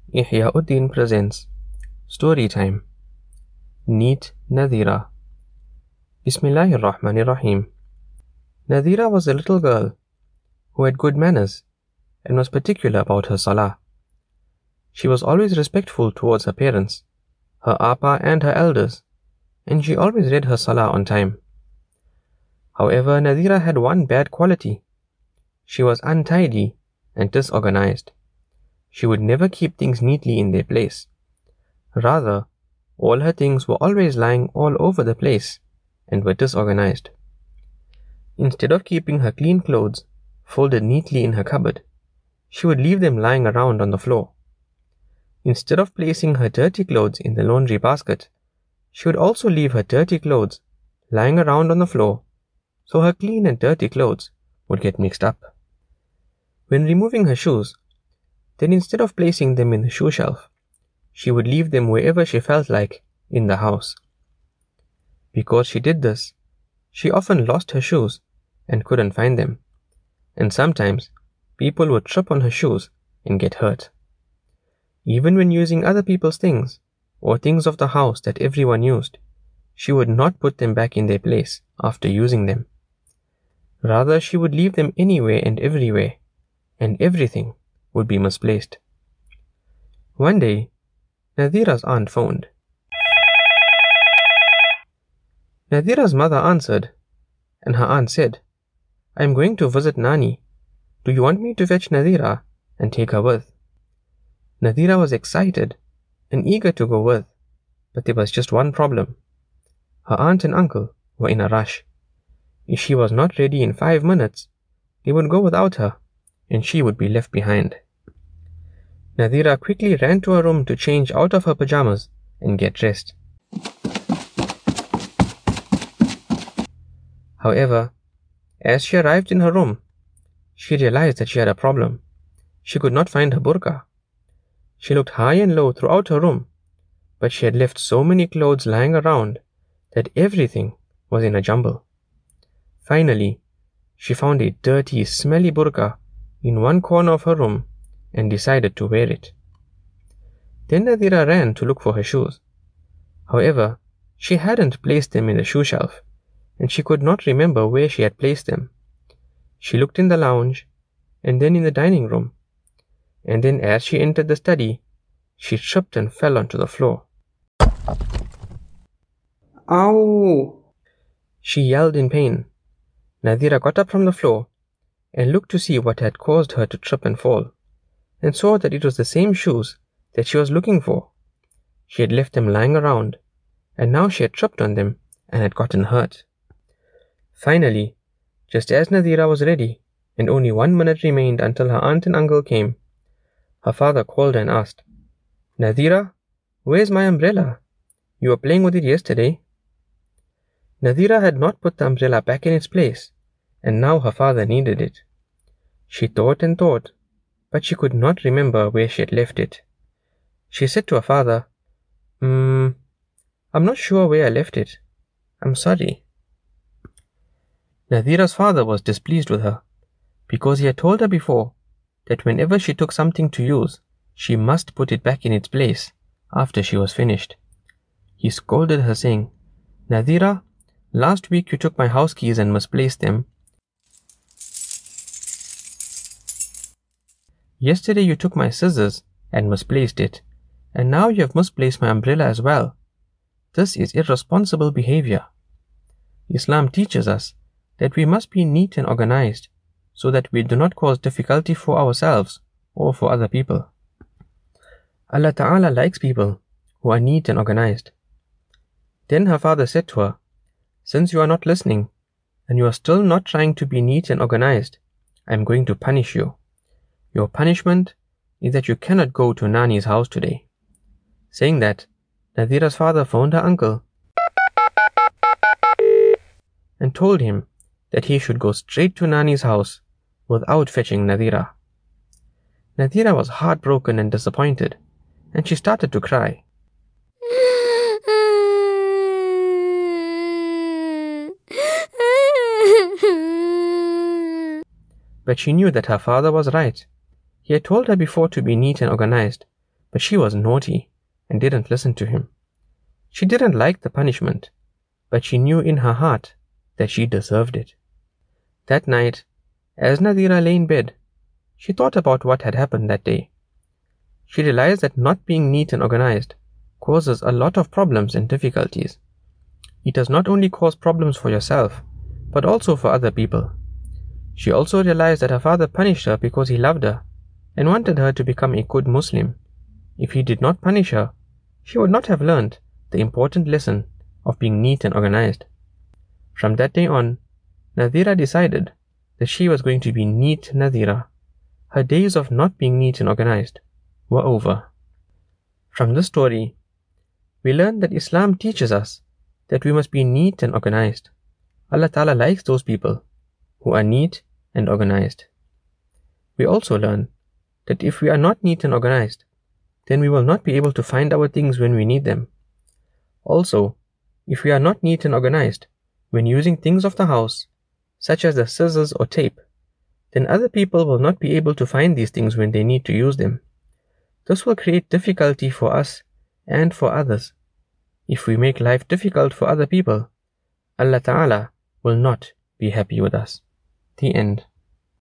Ihyauddin presents Story Time. Neat Nadira. Bismillahir Rahmanir Rahim. Nadira was a little girl who had good manners and was particular about her salah. She was always respectful towards her parents, her appa and her elders, and she always read her salah on time. However, Nadira had one bad quality. She was untidy and disorganized. She would never keep things neatly in their place. Rather, all her things were always lying all over the place and were disorganized. Instead of keeping her clean clothes folded neatly in her cupboard, she would leave them lying around on the floor. Instead of placing her dirty clothes in the laundry basket, she would also leave her dirty clothes lying around on the floor, so her clean and dirty clothes would get mixed up. When removing her shoes, then instead of placing them in the shoe shelf, she would leave them wherever she felt like in the house. Because she did this, she often lost her shoes and couldn't find them, and sometimes people would trip on her shoes and get hurt. Even when using other people's things, or things of the house that everyone used, she would not put them back in their place after using them. Rather, she would leave them anywhere and everywhere, and everything would be misplaced. One day, Nadira's aunt phoned. Nadira's mother answered, and her aunt said, "I am going to visit Nani. Do you want me to fetch Nadira and take her with?" Nadira was excited and eager to go with, but there was just one problem. Her aunt and uncle were in a rush. If she was not ready in 5 minutes, they would go without her, and she would be left behind. Nadira quickly ran to her room to change out of her pajamas and get dressed. However, as she arrived in her room, she realized that she had a problem. She could not find her burqa. She looked high and low throughout her room, but she had left so many clothes lying around that everything was in a jumble. Finally, she found a dirty, smelly burqa in one corner of her room and decided to wear it. Then Nadira ran to look for her shoes. However, she hadn't placed them in the shoe shelf, and she could not remember where she had placed them. She looked in the lounge, and then in the dining room, and then as she entered the study, she tripped and fell onto the floor. "Ow!" she yelled in pain. Nadira got up from the floor and looked to see what had caused her to trip and fall, and saw that it was the same shoes that she was looking for. She had left them lying around, and now she had tripped on them and had gotten hurt. Finally, just as Nadira was ready, and only 1 minute remained until her aunt and uncle came, her father called her and asked, "Nadira, where's my umbrella? You were playing with it yesterday." Nadira had not put the umbrella back in its place, and now her father needed it. She thought and thought, but she could not remember where she had left it. She said to her father, I'm not sure where I left it. I'm sorry." Nadira's father was displeased with her, because he had told her before that whenever she took something to use, she must put it back in its place after she was finished. He scolded her, saying, "Nadira, last week you took my house keys and misplaced them. Yesterday you took my scissors and misplaced it, and now you have misplaced my umbrella as well. This is irresponsible behavior. Islam teaches us that we must be neat and organized so that we do not cause difficulty for ourselves or for other people. Allah Ta'ala likes people who are neat and organized." Then her father said to her, "Since you are not listening, and you are still not trying to be neat and organized, I am going to punish you. Your punishment is that you cannot go to Nani's house today." Saying that, Nadira's father phoned her uncle and told him that he should go straight to Nani's house without fetching Nadira. Nadira was heartbroken and disappointed, and she started to cry. But she knew that her father was right. He had told her before to be neat and organized, but she was naughty and didn't listen to him. She didn't like the punishment, but she knew in her heart that she deserved it. That night, as Nadira lay in bed, she thought about what had happened that day. She realized that not being neat and organized causes a lot of problems and difficulties. It does not only cause problems for yourself, but also for other people. She also realized that her father punished her because he loved her and wanted her to become a good Muslim. If he did not punish her, she would not have learned the important lesson of being neat and organized. From that day on, Nadira decided that she was going to be neat Nadira. Her days of not being neat and organized were over. From this story, we learn that Islam teaches us that we must be neat and organized. Allah Ta'ala likes those people who are neat and organized. We also learn that if we are not neat and organized, then we will not be able to find our things when we need them. Also, if we are not neat and organized when using things of the house, such as the scissors or tape, then other people will not be able to find these things when they need to use them. This will create difficulty for us and for others. If we make life difficult for other people, Allah Ta'ala will not be happy with us. The end.